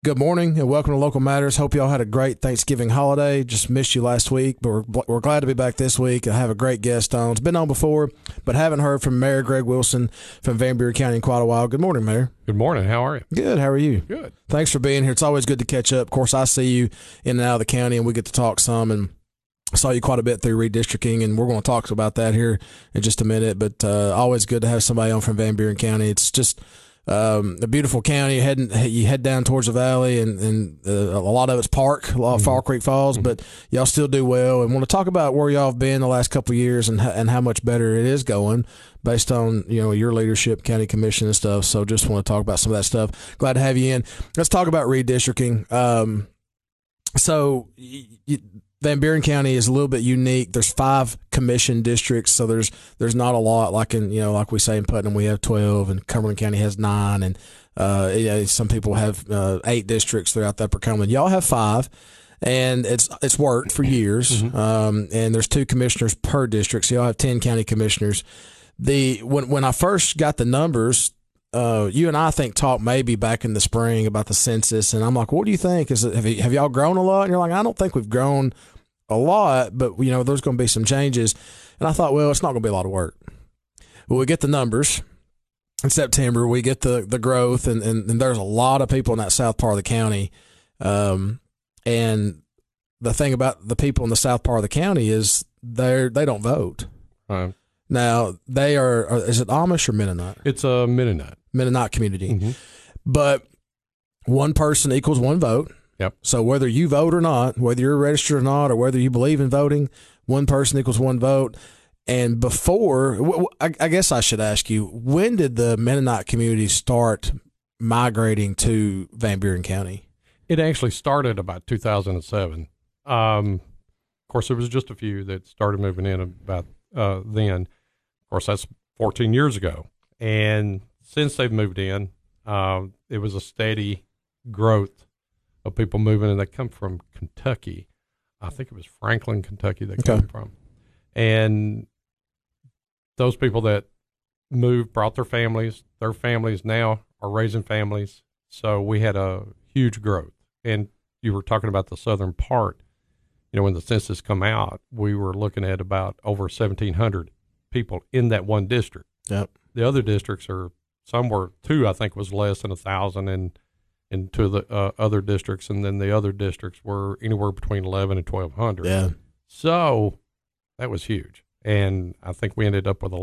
Good morning and welcome to Local Matters. Hope y'all had a great Thanksgiving holiday. Just missed you last week, but we're glad to be back this week and have a great guest on. It's been on before, but haven't heard from Mayor Greg Wilson from Van Buren County in quite a while. Good morning, Mayor. Good morning. How are you? Good. How are you? Good. Thanks for being here. It's always good to catch up. Of course, I see you in and out of the county, and we get to talk some, and I saw you quite a bit through redistricting, and we're going to talk about that here in just a minute, but always good to have somebody on from Van Buren County. It's just a beautiful county. You head down towards the valley, and a lot of it's park, a lot of Fall Creek Falls, but y'all still do well. And want to talk about where y'all have been the last couple of years and how much better it is going based on your leadership, county commission and stuff. So just want to talk about some of that stuff. Glad to have you in. Let's talk about redistricting. Van Buren County is a little bit unique. There's 5 commission districts, so there's not a lot like in like we say in Putnam we have 12, and Cumberland County has 9, and some people have 8 districts throughout the Upper Cumberland. Y'all have 5, and it's worked for years. And there's 2 commissioners per district, so y'all have 10 county commissioners. When I first got the numbers, you and I think talked maybe back in the spring about the census, and I'm like, what do you think? Have y'all grown a lot? And you're like, I don't think we've grown a lot, but there's going to be some changes. And I thought, well, it's not going to be a lot of work. Well, we get the numbers in September, we get the growth, and there's a lot of people in that south part of the county. And the thing about the people in the south part of the county is they don't vote. Right. Now, they are is it Amish or Mennonite? It's a Mennonite community. But one person equals one vote. Yep. So whether you vote or not, whether you're registered or not, or whether you believe in voting, one person equals one vote. And before, I guess I should ask you, when did the Mennonite community start migrating to Van Buren County? It actually started about 2007. Of course, there was just a few that started moving in about then. Of course, that's 14 years ago. And since they've moved in, it was a steady growth of people moving, and they come from Kentucky. I think it was Franklin, Kentucky they came from. And those people that moved brought their families. Their families now are raising families. So we had a huge growth. And you were talking about the southern part. When the census come out, we were looking at about over 1,700 people in that one district. Yep. The other districts are somewhere, 2 I think was less than 1,000, and to the other districts, and then the other districts were anywhere between 11 and 1,200. Yeah. So that was huge. And I think we ended up with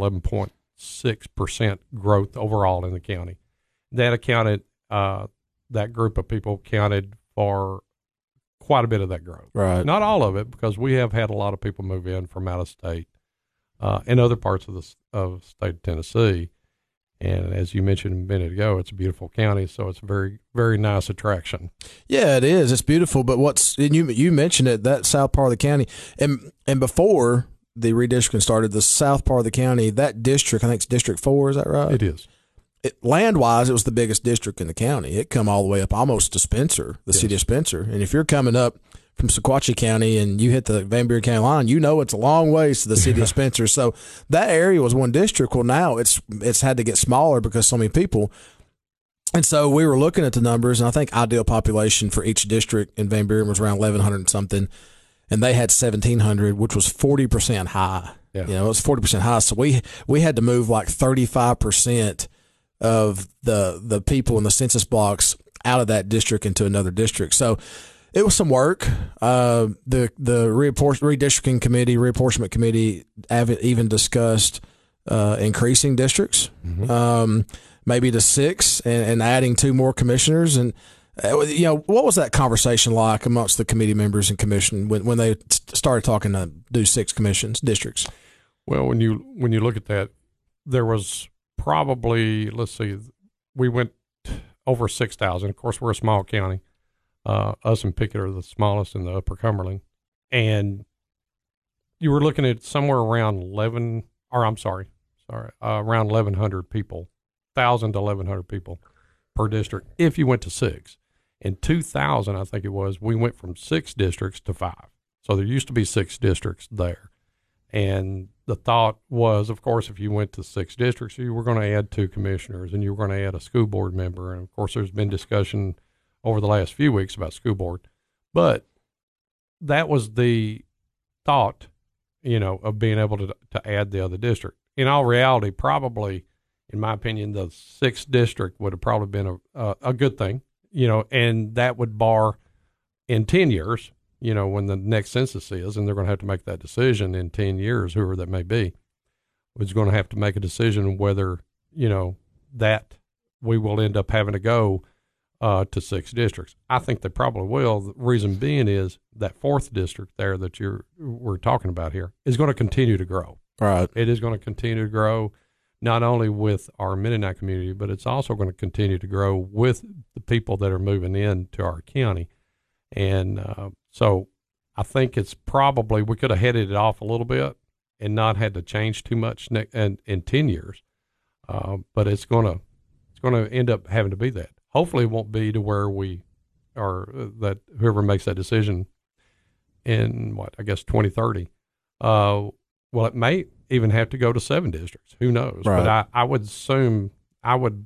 11.6% growth overall in the county. That accounted, that group of people counted for quite a bit of that growth. Right. Not all of it, because we have had a lot of people move in from out of state and other parts of the state of Tennessee. And as you mentioned a minute ago, it's a beautiful county, so it's a very, very nice attraction. Yeah, it is. It's beautiful. But you mentioned it, that south part of the county, and before the redistricting started, the south part of the county, that district, I think it's District 4, is that right? It is. Land-wise, it was the biggest district in the county. It come all the way up almost to Spencer, the city of Spencer. And if you're coming up from Sequatchie County and you hit the Van Buren County line, it's a long ways to the city of Spencer. So that area was one district. Well, now it's had to get smaller because so many people. And so we were looking at the numbers, and I think ideal population for each district in Van Buren was around 1,100 and something, and they had 1,700, which was 40% high. Yeah. It was 40% high. So we had to move like 35% of the people in the census blocks out of that district into another district. So it was some work. The redistricting committee, reapportionment committee, even discussed increasing districts, maybe to 6, and adding 2 more commissioners. And what was that conversation like amongst the committee members and commission when they started talking to do 6 districts? Well, when you look at that, there was probably, let's see, we went over 6,000. Of course, we're a small county. Us and Pickett are the smallest in the Upper Cumberland. And you were looking at somewhere around around 1,100 people, 1,000 to 1,100 people per district if you went to 6. In 2000, I think it was, we went from 6 districts to 5. So there used to be 6 districts there. And the thought was, of course, if you went to 6 districts, you were going to add 2 commissioners and you were going to add a school board member. And of course, there's been discussion over the last few weeks about school board, but that was the thought, of being able to add the other district. In all reality, probably, in my opinion, the 6th district would have probably been a good thing, and that would bar in 10 years, when the next census is, and they're going to have to make that decision in 10 years, whoever that may be, is going to have to make a decision whether, that we will end up having to go to 6 districts. I think they probably will. The reason being is that 4th district there that we're talking about here is going to continue to grow. Right. It is going to continue to grow, not only with our Mennonite community, but it's also going to continue to grow with the people that are moving into our county. And so I think it's probably, we could have headed it off a little bit and not had to change too much in 10 years. But it's going to end up having to be that. Hopefully it won't be to where we are, that whoever makes that decision in 2030. Well, it may even have to go to 7 districts. Who knows? Right. But I would assume, I would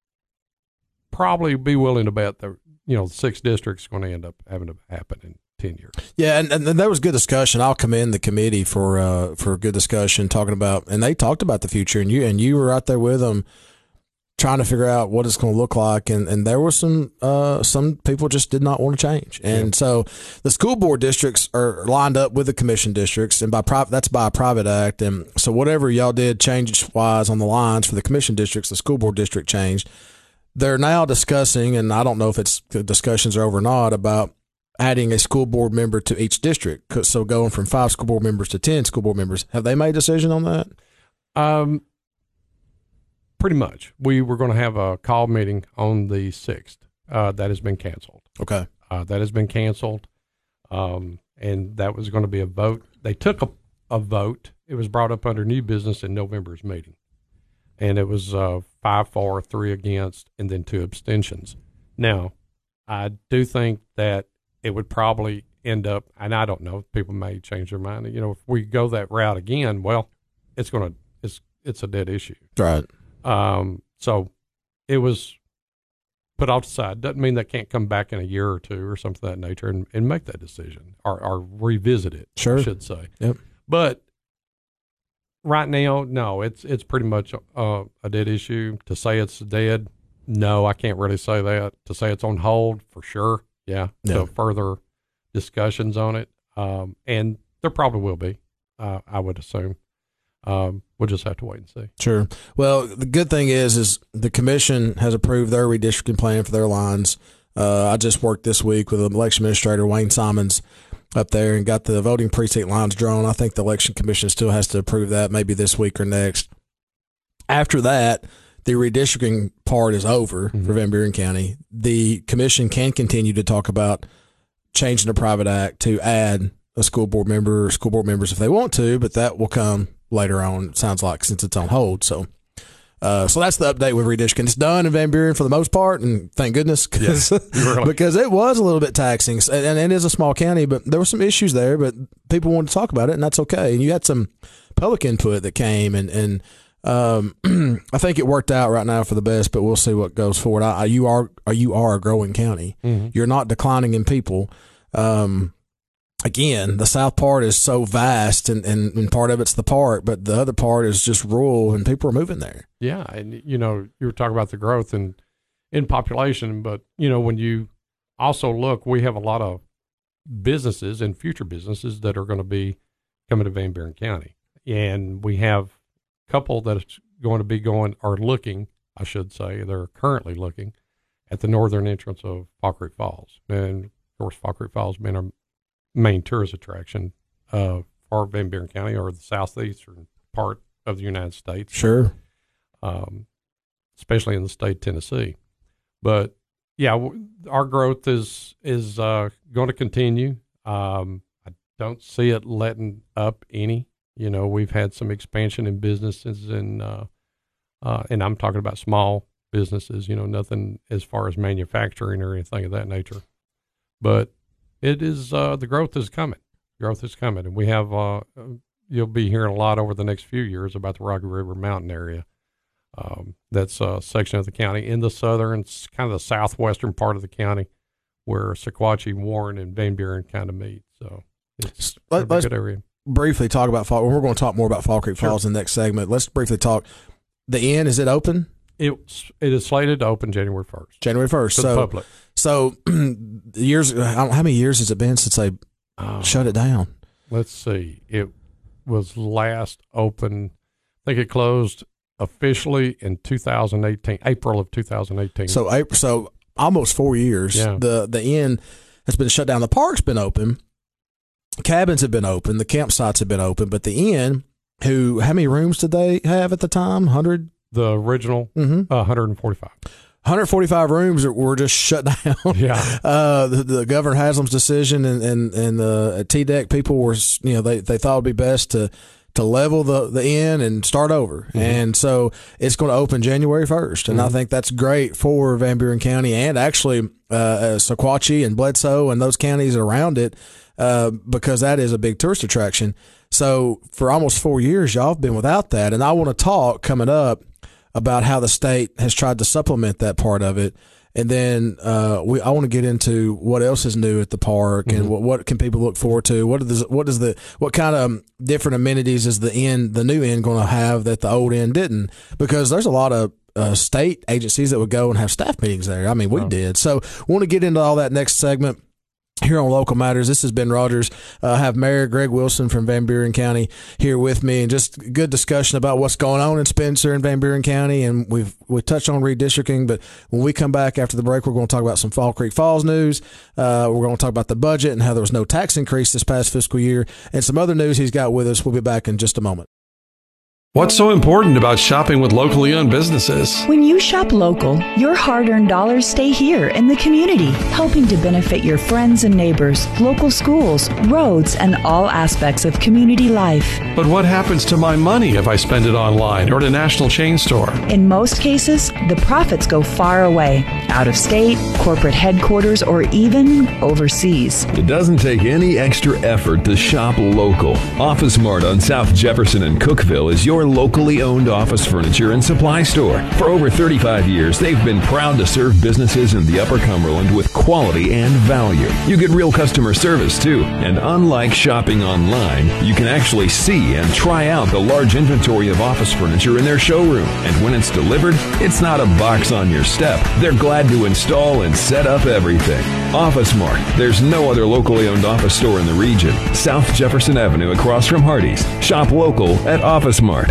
probably be willing to bet that, 6 districts are going to end up having to happen in 10 years. Yeah, and there was good discussion. I'll commend the committee for good discussion, talking about, and they talked about the future, and you were out there with them, trying to figure out what it's going to look like, and there were some people just did not want to change, and so the school board districts are lined up with the commission districts, and that's by a private act, and so whatever y'all did change wise on the lines for the commission districts, the school board district changed. They're now discussing, and I don't know if the discussions are over or not, about adding a school board member to each district. So going from 5 school board members to 10 school board members. Have they made a decision on that? Pretty much. We were going to have a call meeting on the 6th. That has been canceled. Okay. That has been canceled. And that was going to be a vote. They took a vote. It was brought up under new business in November's meeting. And it was 5 for, 3 against, and then 2 abstentions. Now, I do think that it would probably end up, and I don't know, people may change their mind. If we go that route again, well, it's a dead issue. Right. So it was put off the side. Doesn't mean that can't come back in a year or 2 or something of that nature and make that decision or revisit it. Sure. I should say. Yep. But right now, no, it's pretty much a dead issue. To say it's dead, no, I can't really say that. To say it's on hold, for sure, yeah. So further discussions on it, and there probably will be, I would assume. We'll just have to wait and see. Sure. Well, the good thing is the commission has approved their redistricting plan for their lines. I just worked this week with election administrator Wayne Simons up there and got the voting precinct lines drawn. I think the election commission still has to approve that maybe this week or next. After that, the redistricting part is over for Van Buren County. The commission can continue to talk about changing the private act to add a school board member or school board members if they want to, but that will come later on, it sounds like, since it's on hold. So that's the update with redistricting. It's done in Van Buren for the most part, and thank goodness, because it was a little bit taxing. And it is a small county, but there were some issues there, but people wanted to talk about it, and that's okay. And you had some public input that came, and I think it worked out right now for the best, but we'll see what goes forward. You are a growing county. Mm-hmm. You're not declining in people. Again, the south part is so vast, and part of it's the park, but the other part is just rural, and people are moving there. Yeah, and you were talking about the growth in population, but when you also look, we have a lot of businesses and future businesses that are going to be coming to Van Buren County, and we have a couple that are going to be looking, I should say, they're currently looking at the northern entrance of Fall Creek Falls, and of course, Fall Creek Falls being our main tourist attraction for Van Buren County, or the southeastern part of the United States. Sure. Especially in the state of Tennessee. But yeah, our growth is going to continue. I don't see it letting up any. We've had some expansion in businesses, and I'm talking about small businesses, nothing as far as manufacturing or anything of that nature. But it is, the growth is coming. Growth is coming. And we have, you'll be hearing a lot over the next few years about the Rocky River Mountain area. That's a section of the county in the southern, kind of the southwestern part of the county. where Sequatchie, Warren, and Van Buren kind of meet. So it's a let's good area. briefly talk about Fall. We're going to talk more about Fall Creek Falls in the next segment. Let's briefly talk. The inn, is it open? It is slated to open January 1st. January 1st. To the public. So years. I don't know, how many years has it been since they shut it down? Let's see. It was last open. I think it closed officially in 2018, April of 2018. So almost 4 years. Yeah. The inn has been shut down. The park's been open. Cabins have been open. The campsites have been open. But the inn, how many rooms did they have at the time? 100? The original, 145. 145 rooms were just shut down. Yeah. The Governor Haslam's decision and the TDEC people were, they thought it'd be best to level the inn and start over. Mm-hmm. And so it's going to open January 1st. And I think that's great for Van Buren County and actually Sequatchie and Bledsoe and those counties around it because that is a big tourist attraction. So for almost 4 years, y'all have been without that. And I want to talk coming up about how the state has tried to supplement that part of it. And then I want to get into what else is new at the park and what can people look forward to. What kind of different amenities is the new inn going to have that the old inn didn't? Because there's a lot of state agencies that would go and have staff meetings there. I mean, we did. So we want to get into all that next segment here on Local Matters. This is Ben Rogers. I have Mayor Greg Wilson from Van Buren County here with me, and just good discussion about what's going on in Spencer and Van Buren County. And we touched on redistricting, but when we come back after the break, we're going to talk about some Fall Creek Falls news. We're going to talk about the budget and how there was no tax increase this past fiscal year, and some other news he's got with us. We'll be back in just a moment. What's so important about shopping with locally owned businesses? When you shop local, your hard-earned dollars stay here in the community, helping to benefit your friends and neighbors, local schools, roads, and all aspects of community life. But what happens to my money if I spend it online or at a national chain store? In most cases, the profits go far away, out of state, corporate headquarters, or even overseas. It doesn't take any extra effort to shop local. Office Mart on South Jefferson and Cookeville is your locally owned office furniture and supply store. For over 35 years, they've been proud to serve businesses in the Upper Cumberland with quality and value. You get real customer service too, and unlike shopping online, you can actually see and try out the large inventory of office furniture in their showroom. And when it's delivered, it's not a box on your step. They're glad to install and set up everything. Office Mart. There's no other locally owned office store in the region. South Jefferson Avenue across from Hardee's. Shop local at Office Mart.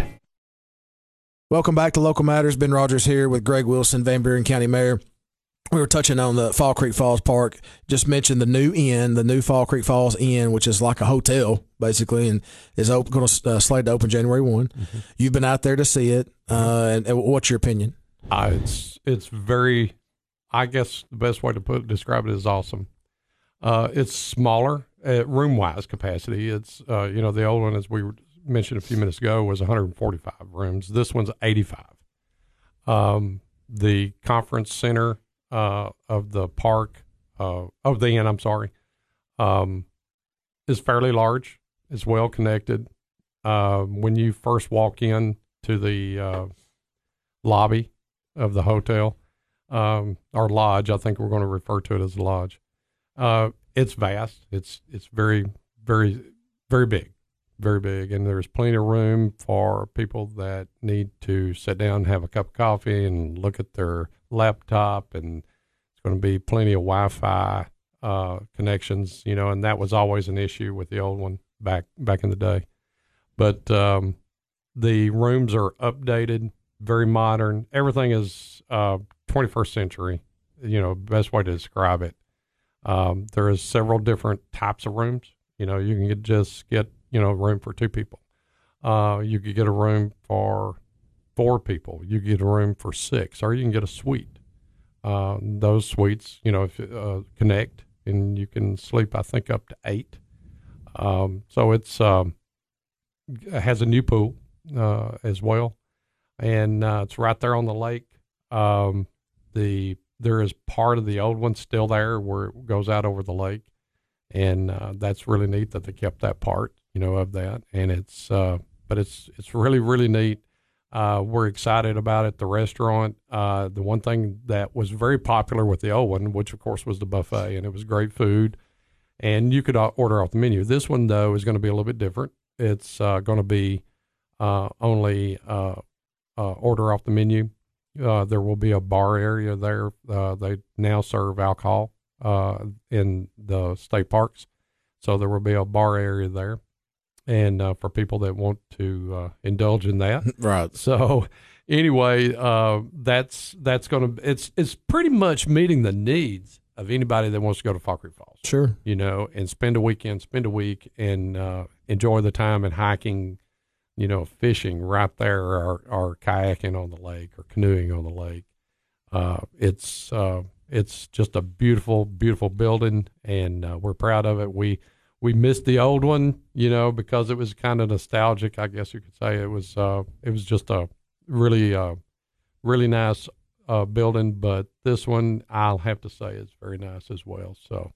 Welcome back to Local Matters. Ben Rogers here with Greg Wilson, Van Buren County Mayor. We were touching on the Fall Creek Falls Park. Just mentioned the new inn, the new Fall Creek Falls Inn, which is like a hotel basically, and is going to slate to open January 1. Mm-hmm. You've been out there to see it, and what's your opinion? It's very, I guess the best way to describe it is awesome. It's smaller room wise capacity. It's the old one, as we mentioned a few minutes ago, was 145 rooms. This one's 85. The conference center of the park, of the inn, I'm sorry, is fairly large. It's well connected. When you first walk in to the lobby of the hotel, or lodge, I think we're going to refer to it as a lodge. It's vast. It's very, very, very big. Very big, and there's plenty of room for people that need to sit down and have a cup of coffee and look at their laptop, and it's going to be plenty of Wi-Fi connections, and that was always an issue with the old one back in the day. But the rooms are updated, very modern. Everything is 21st century, best way to describe it. There is several different types of rooms. You can just get room for 2 people. You could get a room for 4 people. You could get a room for 6, or you can get a suite. Those suites, if connect, and you can sleep, I think, up to 8. So it has a new pool as well, and it's right there on the lake. There is part of the old one still there where it goes out over the lake, and that's really neat that they kept that part. Of that, and it's but it's really, really neat. We're excited about it. The restaurant, the one thing that was very popular with the old one, which of course was the buffet, and it was great food, and you could order off the menu. This one, though, is going to be a little bit different. It's going to be only order off the menu. There will be a bar area there. They now serve alcohol in the state parks, so there will be a bar area there, and for people that want to indulge in that. Right. So anyway, that's going to it's pretty much meeting the needs of anybody that wants to go to Fall Creek Falls. Sure. You know, and spend a week, and enjoy the time and hiking, you know, fishing right there, or kayaking on the lake, or canoeing on the lake. It's just a beautiful, beautiful building, and we're proud of it. We missed the old one, you know, because it was kind of nostalgic, I guess you could say. It was just a really, really nice building, but this one, I'll have to say, is very nice as well. So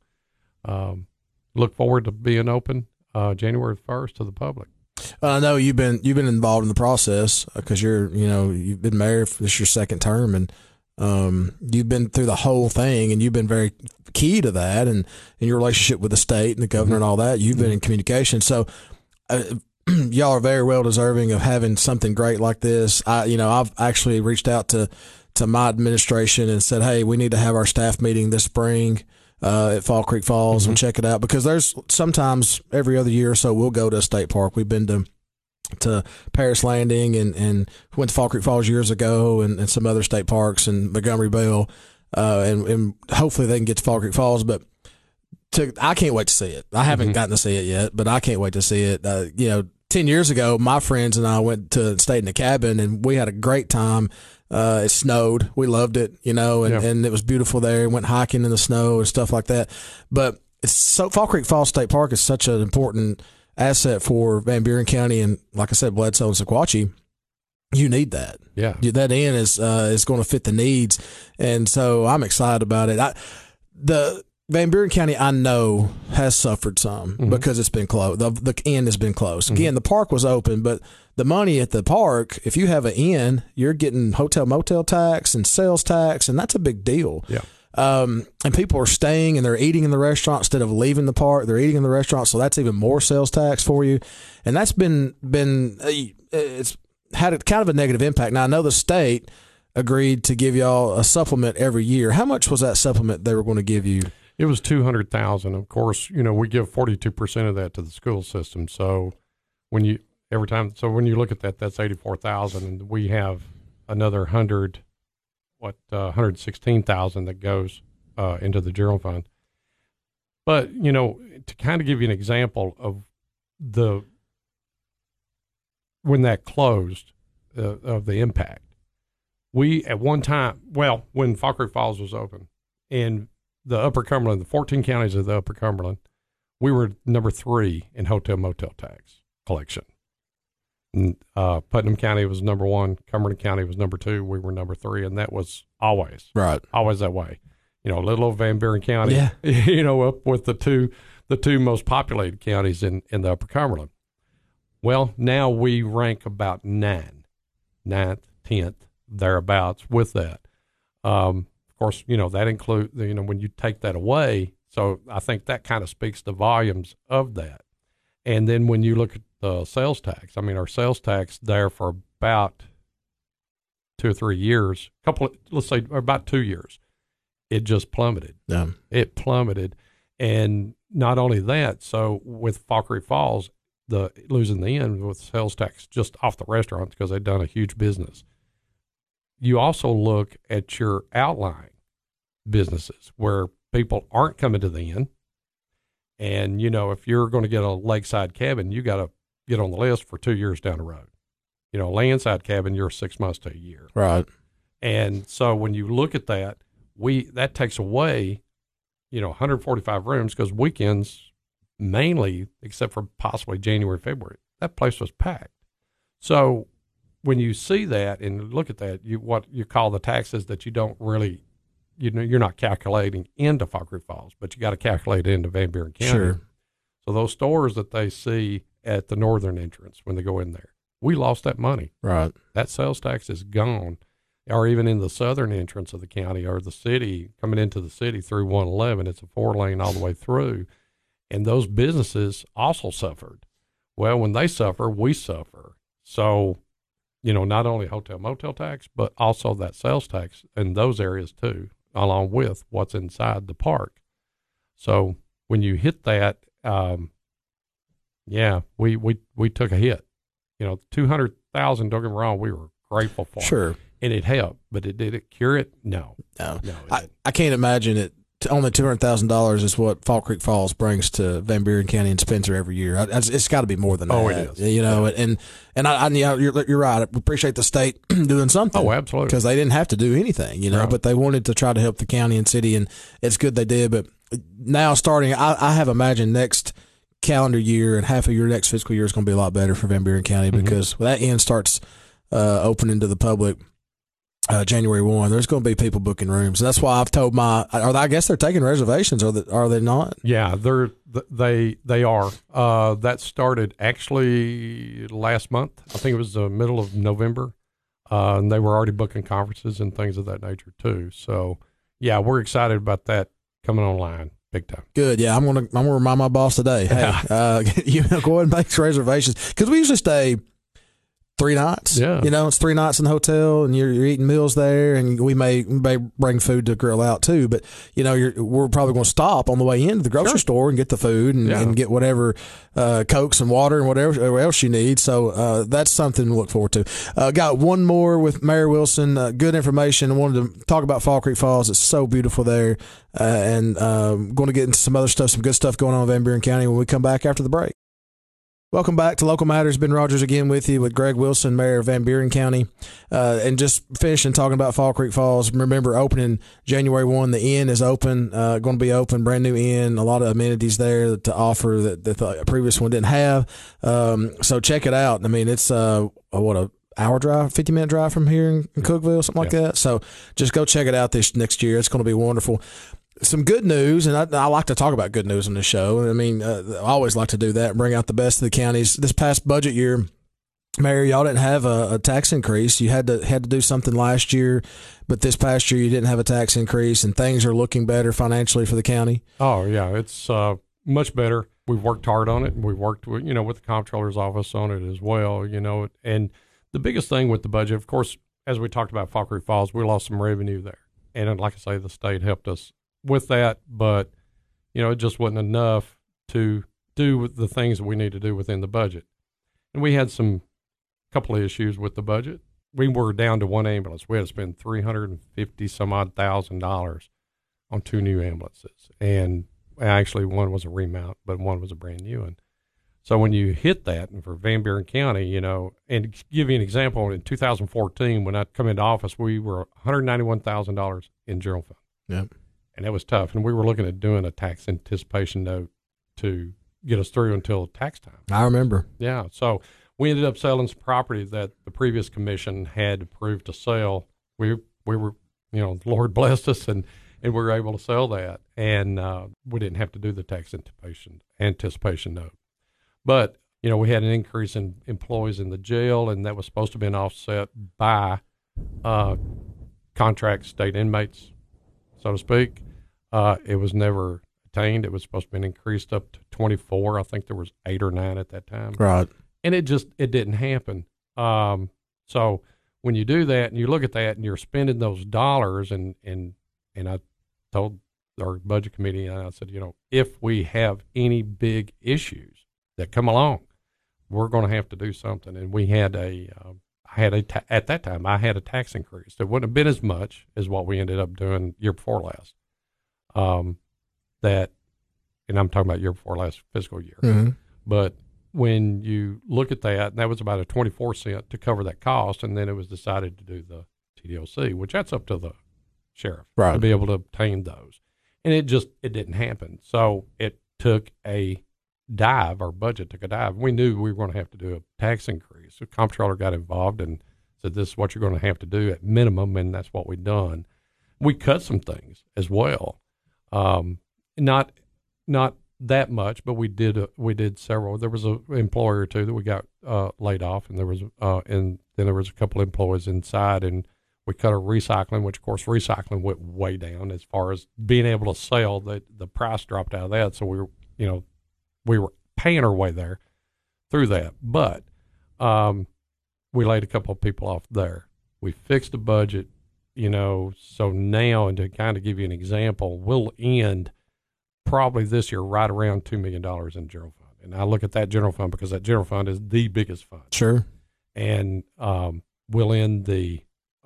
look forward to being open January 1st to the public. I know you've been involved in the process because you've been mayor for this your second term, and you've been through the whole thing, and you've been very key to that, and in your relationship with the state and the governor and all that. You've been in communication, so y'all are very well deserving of having something great like this. I've actually reached out to my administration and said, hey, we need to have our staff meeting this spring at Fall Creek Falls and check it out, because there's sometimes every other year or so we'll go to a state park. We've been to Paris Landing and went to Fall Creek Falls years ago, and some other state parks and Montgomery Bell, and hopefully they can get to Fall Creek Falls. But I can't wait to see it. I haven't gotten to see it yet, but I can't wait to see it. 10 years ago, my friends and I stayed in a cabin, and we had a great time. It snowed. We loved it, and it was beautiful there. Went hiking in the snow and stuff like that. But Fall Creek Falls State Park is such an important asset for Van Buren County, and like I said, Bledsoe and Sequatchie. You need that. Yeah, that inn is going to fit the needs, and so I'm excited about it. The Van Buren County, I know, has suffered some because it's been closed. The inn has been closed. Again, the park was open, but the money at the park, if you have an inn, you're getting hotel motel tax and sales tax, and that's a big deal. Yeah. And people are staying and they're eating in the restaurant instead of leaving the park. They're eating in the restaurant, so that's even more sales tax for you. And that's been it's had a kind of a negative impact. Now, I know the state agreed to give y'all a supplement every year. How much was that supplement they were going to give you? It was $200,000. Of course, we give 42% of that to the school system. So when you look at that, that's $84,000, and we have another $116,000 that goes into the general fund. But to kind of give you an example of when that closed, of the impact, we at one time, when Fall Creek Falls was open, and the Upper Cumberland, the 14 counties of the Upper Cumberland, we were number 3 in hotel motel tax collection. And, Putnam County was number 1, Cumberland County was number 2, we were number 3, and that was always that way. Little old Van Buren County, up with the two most populated counties in the Upper Cumberland. Well, now we rank about 9th, 10th, thereabouts with that. Of course, that includes, when you take that away, so I think that kind of speaks to volumes of that. And then when you look at the sales tax, our sales tax there for about 2 or 3 years, let's say about 2 years, it just plummeted. Yeah. It plummeted. And not only that, so with Fall Creek Falls, losing the inn with sales tax just off the restaurants because they've done a huge business. You also look at your outlying businesses where people aren't coming to the inn. And, if you're going to get a lakeside cabin, you got to get on the list for 2 years down the road. Landside cabin, you're 6 months to a year. Right. And so when you look at that, that takes away, 145 rooms, because weekends mainly, except for possibly January, February, that place was packed. So when you see that and look at that, what you call the taxes that you don't really, you're not calculating into Fall Creek Falls, but you got to calculate it into Van Buren County. Sure. So those stores that they see at the northern entrance when they go in there, we lost that money. Right. That sales tax is gone. Or even in the southern entrance of the county or the city, coming into the city through 111, it's a 4-lane all the way through. And those businesses also suffered. Well, when they suffer, we suffer. So, not only hotel motel tax, but also that sales tax in those areas too, along with what's inside the park. So when you hit that, we took a hit. 200,000, don't get me wrong, we were grateful for. Sure. And it helped, but did it cure it? No. I can't imagine it. Only $200,000 is what Fall Creek Falls brings to Van Buren County and Spencer every year. It's got to be more than that. Oh, it is. And you're right. I appreciate the state doing something. Oh, absolutely. Because they didn't have to do anything, Right. but they wanted to try to help the county and city, and it's good they did. But now starting, I have imagined next calendar year and half of your next fiscal year is going to be a lot better for Van Buren County because when that end starts opening to the public. January 1, there's going to be people booking rooms. That's why I've told I guess they're taking reservations. Are they not? Yeah, they are. That started actually last month. I think it was the middle of November, and they were already booking conferences and things of that nature too. So, yeah, we're excited about that coming online big time. Good. Yeah, I'm gonna remind my boss today. Hey, go ahead and make reservations because we usually stay 3 nights. Yeah. It's 3 nights in the hotel and you're eating meals there, and we may bring food to grill out too. But, we're probably going to stop on the way into the grocery store and get the food and get whatever Cokes and water and whatever else you need. So that's something to look forward to. Got one more with Mayor Wilson. Good information. I wanted to talk about Fall Creek Falls. It's so beautiful there. And going to get into some other stuff, some good stuff going on in Van Buren County when we come back after the break. Welcome back to Local Matters. Ben Rogers again with you with Greg Wilson, Mayor of Van Buren County. And just finishing talking about Fall Creek Falls. Remember, opening January 1, the inn is open, going to be open, brand new inn, a lot of amenities there to offer that the previous one didn't have. So check it out. I mean, it's an hour drive, 50-minute drive from here in Cookeville, something like that. So just go check it out this next year. It's going to be wonderful. Some good news, and I like to talk about good news on this show. I mean, I always like to do that and bring out the best of the counties. This past budget year, Mayor, y'all didn't have a tax increase. You had to do something last year, but this past year you didn't have a tax increase, and things are looking better financially for the county. Oh, yeah, it's much better. We've worked hard on it, and we've worked with the comptroller's office on it as well. And the biggest thing with the budget, of course, as we talked about Fall Creek Falls, we lost some revenue there, and like I say, the state helped us with that, but it just wasn't enough to do the things that we need to do within the budget. And we had couple of issues with the budget. We were down to one ambulance. We had to spend $350 some odd thousand on 2 new ambulances, and actually one was a remount, but one was a brand new one. So when you hit that, and for Van Buren County, and to give you an example, in 2014 when I come into office, we were $191,000 in general fund. Yep. And that was tough. And we were looking at doing a tax anticipation note to get us through until tax time. I remember. Yeah. So we ended up selling some property that the previous commission had approved to sell. We were, the Lord blessed us, and we were able to sell that. And we didn't have to do the tax anticipation note. But, we had an increase in employees in the jail, and that was supposed to have been offset by contract state inmates, so to speak. It was never attained. It was supposed to be increased up to 24. I think there was 8 or 9 at that time. Right. And it didn't happen. So when you do that and you look at that and you're spending those dollars, and I told our budget committee, and I said, if we have any big issues that come along, we're going to have to do something. And we had at that time, I had a tax increase. It wouldn't have been as much as what we ended up doing year before last. And I'm talking about year before last fiscal year. Mm-hmm. But when you look at that, and that was about a 24 cent to cover that cost, and then it was decided to do the TDOC, which that's up to the sheriff to be able to obtain those. And it didn't happen. So it took a dive. Our budget took a dive. We knew we were going to have to do a tax increase. The comptroller got involved and said, this is what you're going to have to do at minimum, and that's what we've done. We cut some things as well. Not that much, but we did several. There was an employer or two that we got laid off, and then there was a couple employees inside, and we cut our recycling, which of course recycling went way down as far as being able to sell. The price dropped out of that, so we were paying our way there through that. But we laid a couple of people off there. We fixed the budget, so now, and to kind of give you an example, we'll end probably this year right around $2 million in general fund. And I look at that general fund because that general fund is the biggest fund. Sure. And we'll end the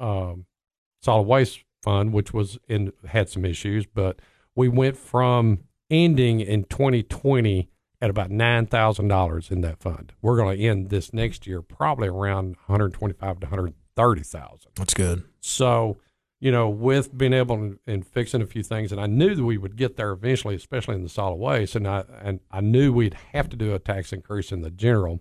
solid waste fund, which had some issues, but we went from ending in 2020 at about $9,000 in that fund. We're going to end this next year probably around $125,000 to $130,000. That's good. So, with being able and fixing a few things, and I knew that we would get there eventually, especially in the solid waste, and I knew we'd have to do a tax increase in the general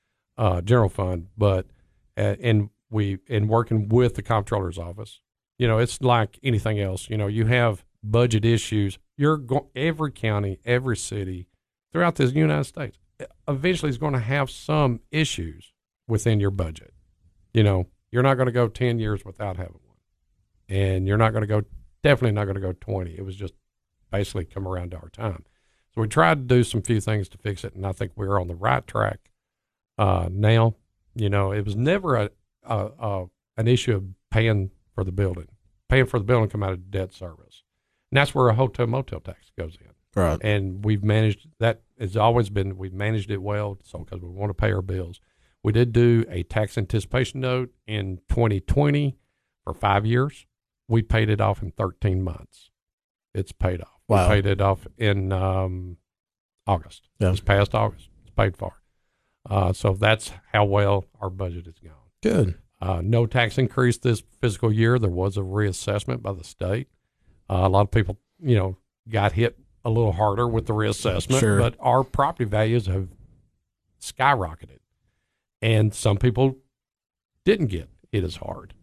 fund, but and working with the comptroller's office, it's like anything else. You have budget issues. Every county, every city throughout this United States eventually is going to have some issues within your budget. You're not going to go 10 years without having one, and you're definitely not going to go 20. It was just basically come around to our time. So we tried to do some few things to fix it, and I think we're on the right track now. It was never an issue of paying for the building. Paying for the building come out of debt service, and that's where a hotel motel tax goes in. Right. And we've managed that. It's always been, we've managed it well, so because we want to pay our bills. We did do a tax anticipation note in 2020 for 5 years. We paid it off in 13 months. It's paid off. Wow. We paid it off in August. Yeah. This past August. It's paid for. So that's how well our budget has gone. Good. No tax increase this fiscal year. There was a reassessment by the state. A lot of people, got hit a little harder with the reassessment, Sure. but our property values have skyrocketed, and some people didn't get hit as hard.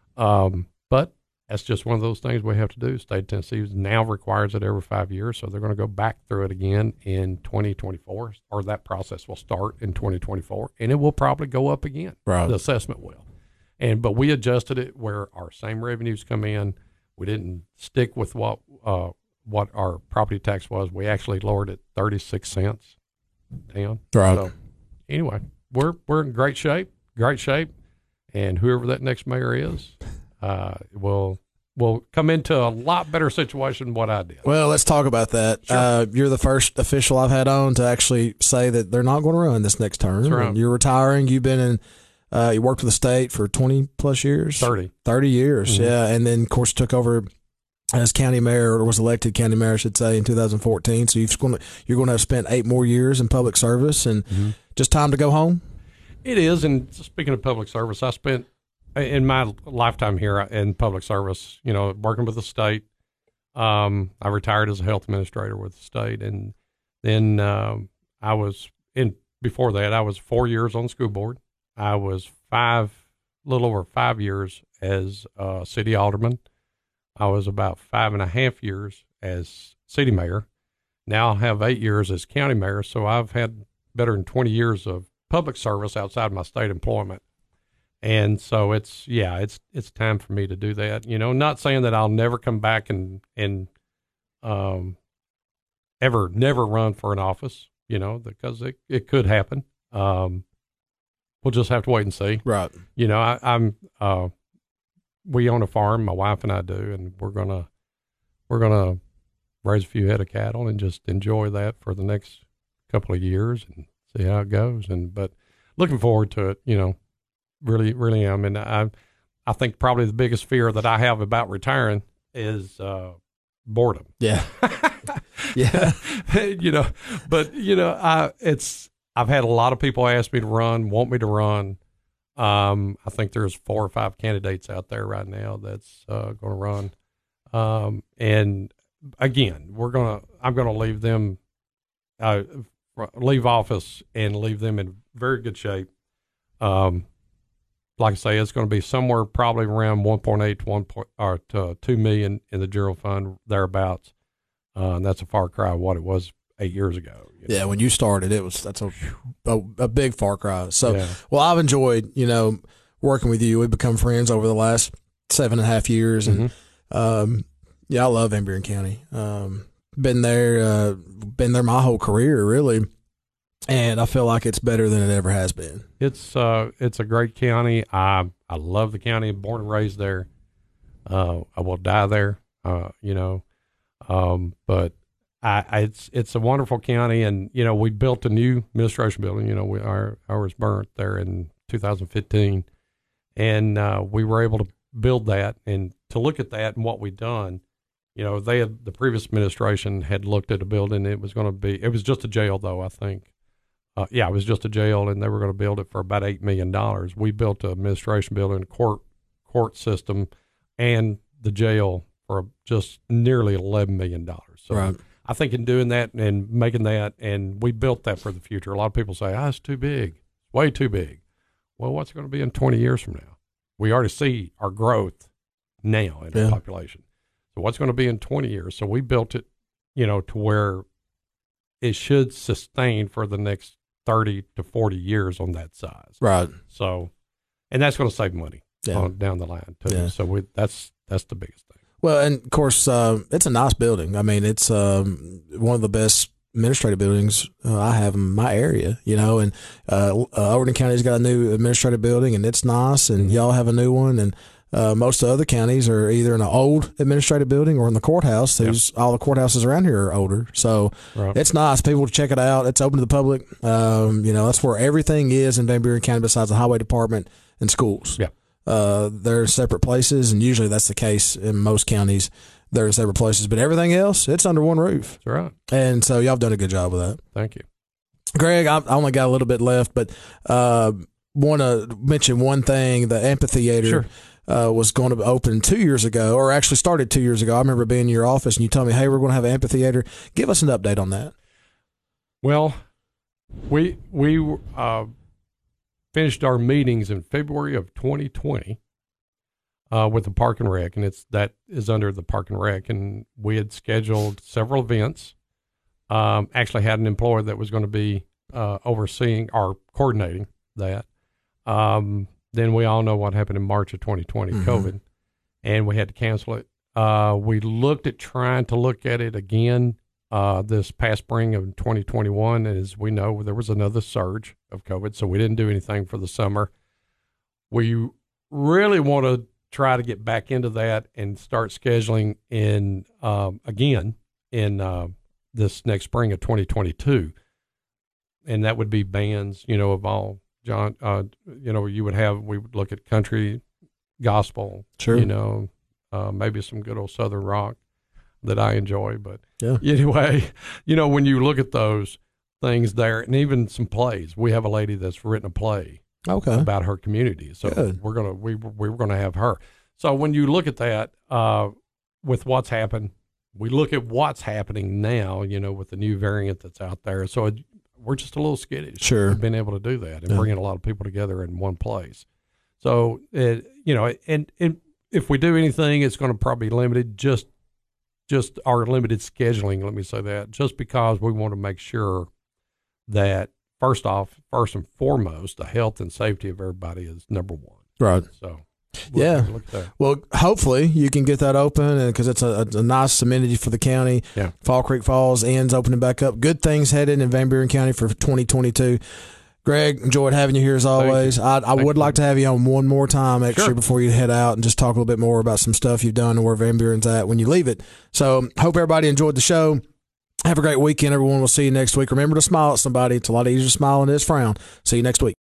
But that's just one of those things we have to do. State of Tennessee now requires it every 5 years, so they're going to go back through it again in 2024, or that process will start in 2024, and it will probably go up again. Right. The assessment will. But we adjusted it where our same revenues come in. We didn't stick with what our property tax was. We actually lowered it 36 cents down. Right. So anyway, we're in great shape, and whoever that next mayor is, will come into a lot better situation than what I did. Well, let's talk about that. Sure. You're the first official I've had on to actually say that they're not going to run this next term. That's right. And you're retiring. You've been in. You worked for the state for 20 plus years. 30 years. Mm-hmm. Yeah, and then of course took over as county mayor, or was elected county mayor, I should say, in 2014. So you're going to have spent 8 more years in public service, and just time to go home. It is. And speaking of public service, I spent in my lifetime here in public service, working with the state. I retired as a health administrator with the state, and then before that, I was 4 years on the school board. I was a little over 5 years as city alderman. I was about 5.5 years as city mayor. Now I have 8 years as county mayor. So I've had better than 20 years of public service outside my state employment. And so it's time for me to do that. Not saying that I'll never come back and ever never run for an office, because it could happen. We'll just have to wait and see. Right. We own a farm, my wife and I do, and we're gonna raise a few head of cattle and just enjoy that for the next couple of years and see how it goes. But looking forward to it, really, really am. And I think probably the biggest fear that I have about retiring is boredom. Yeah. Yeah. I've had a lot of people ask me to run, want me to run. I think there's 4 or 5 candidates out there right now that's going to run. And again, I'm going to leave them, leave office and leave them in very good shape. Like I say, it's going to be somewhere probably around 1.8 to 2 million in the general fund, thereabouts. And that's a far cry of what it was 8 years ago. Yeah, when you started, that's a big far cry. So, Yeah. well, I've enjoyed working with you. We've become friends over the last 7.5 years, and I love Van Buren County. Been there my whole career, really, and I feel like it's better than it ever has been. It's a great county. I love the county. Born and raised there. I will die there. But it's a wonderful county, and we built a new administration building. Ours burnt there in 2015, and we were able to build that. And to look at that and what we've done, the previous administration had looked at a building. It was just a jail, though. I think, it was just a jail, and they were going to build it for about $8 million. We built an administration building, court system, and the jail for just nearly $11 million. So. Right. I think in doing that and making that, and we built that for the future. A lot of people say, it's too big, way too big. Well, what's it going to be in 20 years from now? We already see our growth now in our population. So what's going to be in 20 years? So we built it, to where it should sustain for the next 30 to 40 years on that size. Right. So, and that's going to save money down the line too. Yeah. So that's the biggest thing. Well, and of course, it's a nice building. I mean, it's one of the best administrative buildings I have in my area, and Overton County's got a new administrative building, and it's nice, and y'all have a new one, and most of the other counties are either in an old administrative building or in the courthouse. All the courthouses around here are older, so It's nice. People to check it out. It's open to the public. That's where everything is in Van Buren County besides the highway department and schools. Yeah. They're separate places, and usually that's the case in most counties. They're separate places, but everything else, it's under one roof. That's right. And so y'all have done a good job with that. Thank you. Greg, I only got a little bit left, but want to mention one thing. The amphitheater was going to open 2 years ago, or actually started 2 years ago. I remember being in your office, and you told me, hey, we're going to have an amphitheater. Give us an update on that. Well, we finished our meetings in February of 2020 with the Park and Rec, and that is under the Park and Rec, and we had scheduled several events. Actually had an employee that was going to be overseeing or coordinating that. Then we all know what happened in March of 2020, COVID, and we had to cancel it. We looked at trying to look at it again this past spring of 2021. As we know, there was another surge of COVID, so we didn't do anything for the summer. We really want to try to get back into that and start scheduling again in this next spring of 2022. And that would be bands, of all, John, we would look at country, gospel, sure. Maybe some good old Southern rock that I enjoy. But anyway, when you look at those things there, and even some plays, we have a lady that's written a play about her community. So we were gonna have her. So when you look at that, with what's happened, we look at what's happening now, with the new variant that's out there. So we're just a little skittish. Sure. We've been able to do that and bringing a lot of people together in one place. So, and if we do anything, it's going to probably be limited, just our limited scheduling, let me say that, just because we want to make sure that, first and foremost, the health and safety of everybody is number one. Right. So, look at that. Well, hopefully you can get that open, because it's a nice amenity for the county. Yeah. Fall Creek Falls ends opening back up. Good things headed in Van Buren County for 2022. Greg, enjoyed having you here as always. I would like to have you on one more time extra before you head out and just talk a little bit more about some stuff you've done and where Van Buren's at when you leave it. So hope everybody enjoyed the show. Have a great weekend, everyone. We'll see you next week. Remember to smile at somebody. It's a lot easier to smile than it is frown. See you next week.